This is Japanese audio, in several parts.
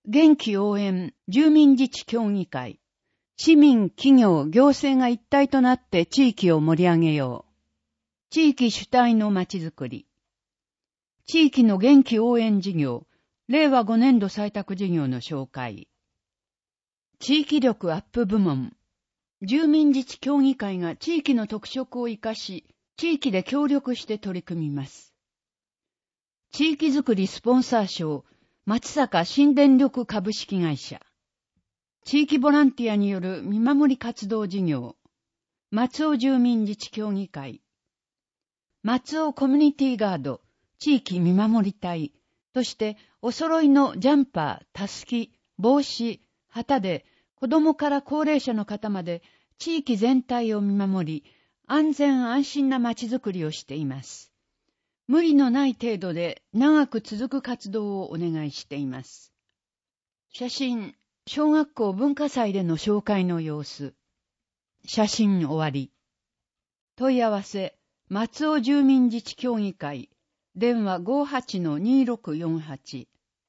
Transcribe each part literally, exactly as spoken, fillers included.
元気応援住民自治協議会。市民、企業、行政が一体となって地域を盛り上げよう。地域主体のまちづくり。地域の元気応援事業、れいわごねんど採択事業の紹介。地域力アップ部門。住民自治協議会が地域の特色を生かし、地域で協力して取り組みます。地域づくりスポンサー賞、松坂新電力株式会社。地域ボランティアによる見守り活動事業。松尾住民自治協議会。松尾コミュニティガード、地域見守り隊としてお揃いのジャンパー、たすき、帽子、旗で子供から高齢者の方まで地域全体を見守り、安全安心な街づくりをしています。無理のない程度で長く続く活動をお願いしています。写真、小学校文化祭での紹介の様子。写真終わり。問い合わせ、松尾住民自治協議会。電話 ごはちのにろくよんはち。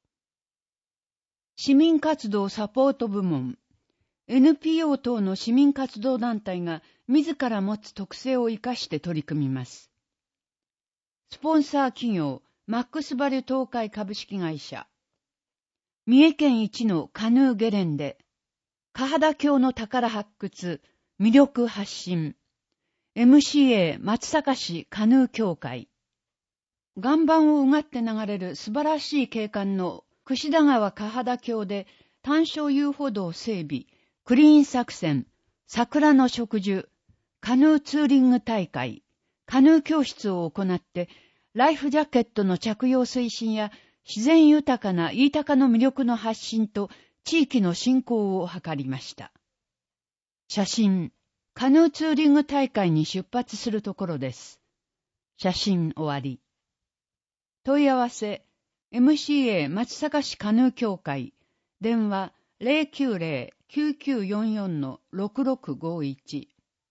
市民活動サポート部門。エヌピーオー 等の市民活動団体が自ら持つ特性を生かして取り組みます。スポンサー企業、マックスバリュ東海株式会社。三重県一のカヌーゲレンデ。カハダ峡の宝発掘、魅力発信。エムシーエー 松阪市カヌー協会。岩盤をうがって流れる素晴らしい景観の櫛田川カハダ峡で単焦遊歩道整備、クリーン作戦、桜の植樹、カヌーツーリング大会、カヌー教室を行って、ライフジャケットの着用推進や自然豊かな飯高の魅力の発信と地域の振興を図りました。写真、カヌーツーリング大会に出発するところです。写真終わり。問い合わせ、エムシーエー 松阪市カヌー協会、電話 ゼロきゅうゼロ きゅうきゅうよんよん ろくろくごいち。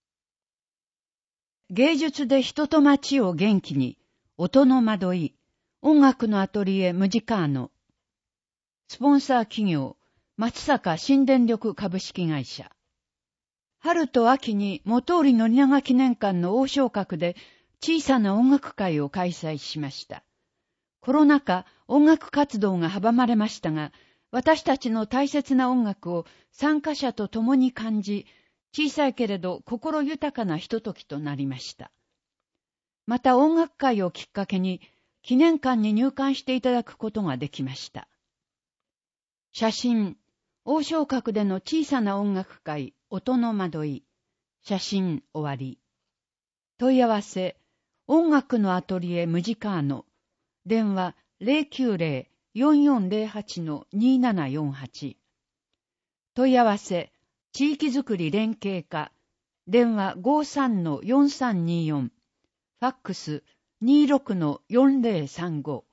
芸術で人と街を元気に、音の惑い、音楽のアトリエムジカーノ。スポンサー企業、松坂新電力株式会社。春と秋に元織宣長記念館の大正閣で小さな音楽会を開催しました。コロナ禍、音楽活動が阻まれましたが、私たちの大切な音楽を参加者と共に感じ、小さいけれど心豊かなひとときとなりました。また音楽会をきっかけに、記念館に入館していただくことができました。写真、王将閣での小さな音楽会、音の惑い。写真終わり。問い合わせ、音楽のアトリエムジカーノ。電話 ゼロきゅうゼロ よんよんゼロはち にななよんはち。問い合わせ、地域づくり連携課。電話 ごさんのよんさんによん。ファックス にじゅうろくのよんぜろさんご。